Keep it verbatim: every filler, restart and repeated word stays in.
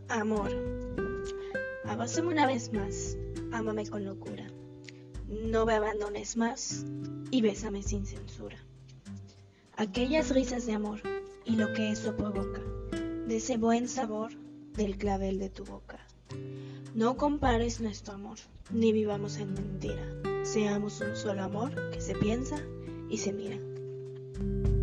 Amor, abrázame una vez más, ámame con locura. No me abandones más y bésame sin censura. Aquellas risas de amor y lo que eso provoca, de ese buen sabor del clavel de tu boca. No compares nuestro amor, ni vivamos en mentira. Seamos un solo amor que se piensa y se mira.